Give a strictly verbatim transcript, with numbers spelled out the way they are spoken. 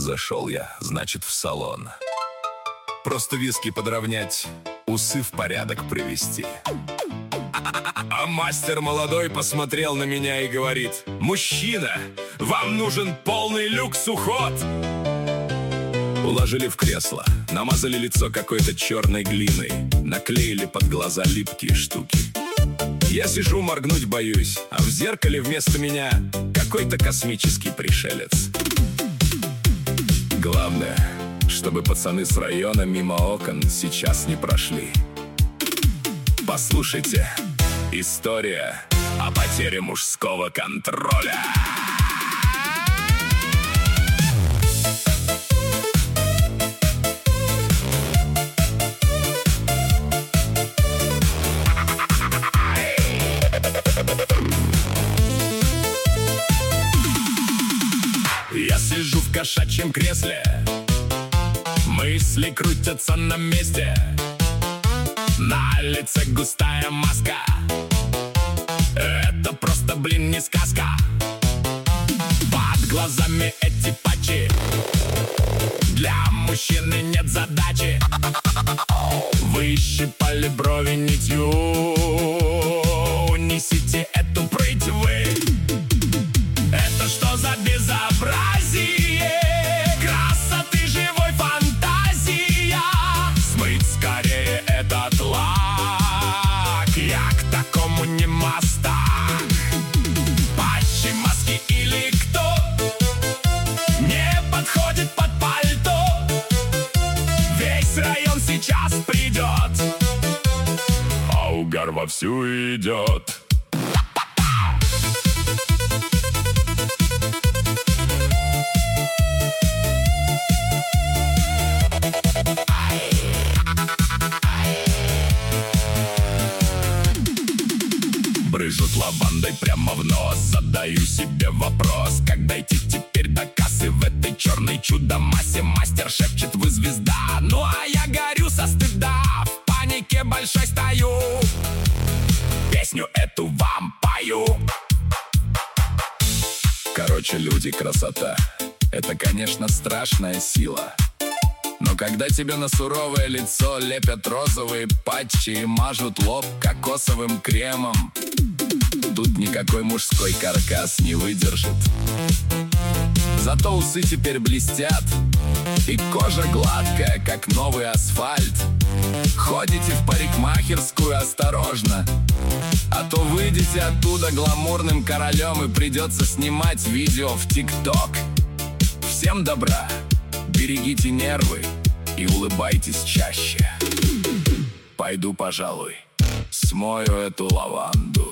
Зашел я, значит, в салон. Просто виски подровнять, усы в порядок привести. А мастер молодой посмотрел на меня и говорит: «Мужчина, вам нужен полный люкс-уход». Уложили в кресло, намазали лицо какой-то черной глиной, наклеили под глаза липкие штуки. Я сижу, моргнуть боюсь, а в зеркале вместо меня какой-то космический пришелец. Главное, чтобы пацаны с района мимо окон сейчас не прошли. Послушайте, история о потере мужского контроля. Я сижу в кошачьем кресле, мысли крутятся на месте. На лице густая маска, это просто, блин, не сказка. Под глазами эти патчи, для мужчины нет задачи. Выщипали брови нитью, несите эту прыть вы. Это что за безобразие? Красоты живой фантазия. Смыть скорее этот лак, я к такому не мастак. Патчи, маски или кто не подходит под пальто? Весь район сейчас придет, а угар вовсю идет. Брыжут лавандой прямо в нос. Задаю себе вопрос: как дойти теперь до кассы в этой черной чудо-массе? Мастер шепчет: вы звезда. Ну а я горю со стыда, в панике большой стою, песню эту вам пою. Короче, люди, красота — это, конечно, страшная сила. Но когда тебе на суровое лицо лепят розовые патчи и мажут лоб кокосовым кремом, тут никакой мужской каркас не выдержит. Зато усы теперь блестят, и кожа гладкая, как новый асфальт. Ходите в парикмахерскую осторожно, а то выйдете оттуда гламурным королем и придется снимать видео в ТикТок. Всем добра, берегите нервы и улыбайтесь чаще. Пойду, пожалуй, смою эту лаванду.